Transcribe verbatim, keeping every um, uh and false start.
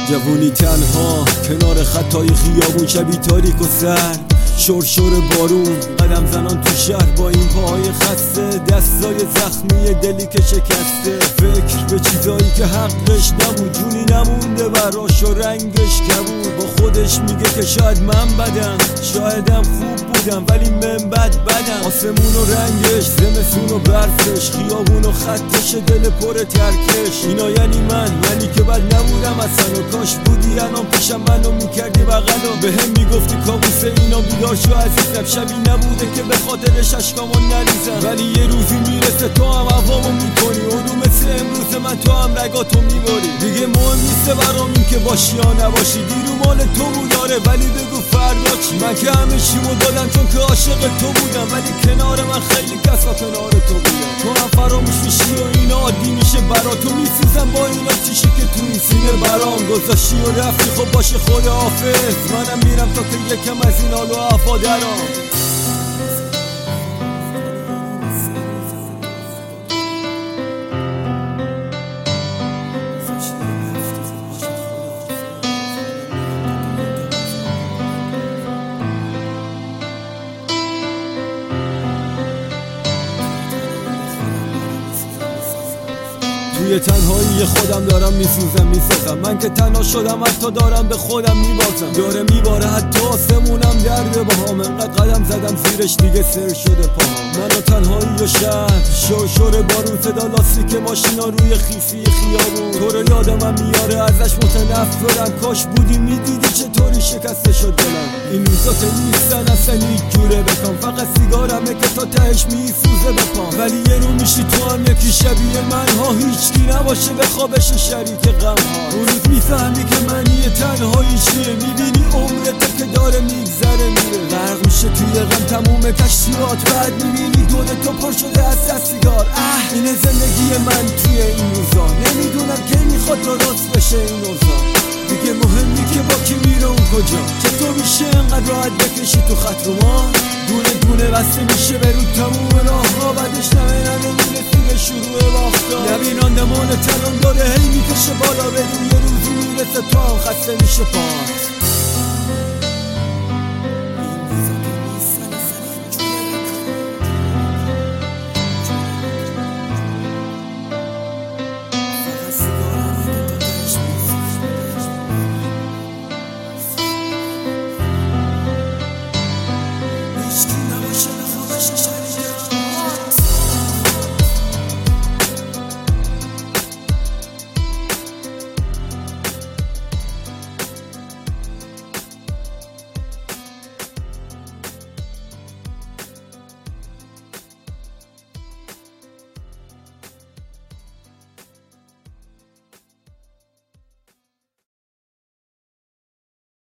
جوونی تنها کنار خطای خیابون، شبی تاریک و سرد، شرشر بارون، قدم زنان تو شهر با این پاهای خسته، دستای زخمی دلی که شکسته، فکر به چیزایی که حقش نبود، جونی نمونده براش و رنگش کبود. با خودش میگه که شاید من بدم، شایدم خوب بودم ولی من بد بدم. آسمون و رنگش، زمستون و برفش، خیابون و خطش، دل پر ترکش. اینا یعنی من، یعنی که بد نبودم اصلا، و کاش بودی الان پیشم منو میکردی بغل و به هم میگفتی کابوس اینا بیدار شو عزیزم. شبی نبوده که به خاطرش اشکامو نریزم، ولی یه روزی میرسه تو هم هوامو میکنی، اون رو مثل امروز من تو هم رگاتو میباری. دیگه مهم نیسته برام این که باشی یا نباشی، دیرو مال تو بوداره ولی بگو فردا چی. من که همه چیمو دادم چون که عاشق تو بودم، ولی کنار من خیلی کسا کنار تو بودم. تو هم فراموش میشی و اینا عادی میشه برا تو، میسوزم با اینا چیشی که تو این سینه برام گذاشتی و رفتی. خب باشه خدا حافظ، منم میرم تا که یکم از این حال و افا درام. توی تنهایی خودم دارم میسوزم میسازم، من که تنها شدم حتی دارم به خودم میبازم. داره میباره حتی آسمونم درده باهام، انقدر قدم زدم زیرش دیگه سر شده پاهم. من و تنهایی و شهر، شرشر بارون، صدا لاستیک ماشینا روی خیسی خیابون. تو رو یادم میاره ازش متنفرم، کاش بودی میدیدی چطوری شکسته شد دلم. این روزا که نیستن اصلا هیچ جوره بکام، فقط سیگارمه که تا تهش میسوزه بپام. ولی یه رو میشی تو هم یکی شبیه من ها، هیچ کی نباشه به خوابش شریک غم ها. اون روز میفهمی که معنی تنهایی چیه، میبینی عمرت که داره میگذره میره، غرق میشه توی غم تموم کشتیات. بعد میبینی دور تو پر شده از سیگار. اه اینه زندگی من توی این روزا، نمیدونم کی میخواد درست بشه این اوضاع. دیگه مهمی که با کی میره اون کجا، چطور میشه انقدر راحت بکشی تو خط رو ما. دونه دونه بسته میشه به رو تموم راه ها، بعدش نمینه نمیرسی به شروع باختا. نبینان دمان تلان داره هی میکشه بالا، بدون یه روزی میرسه تو هم خسته میشه پاس.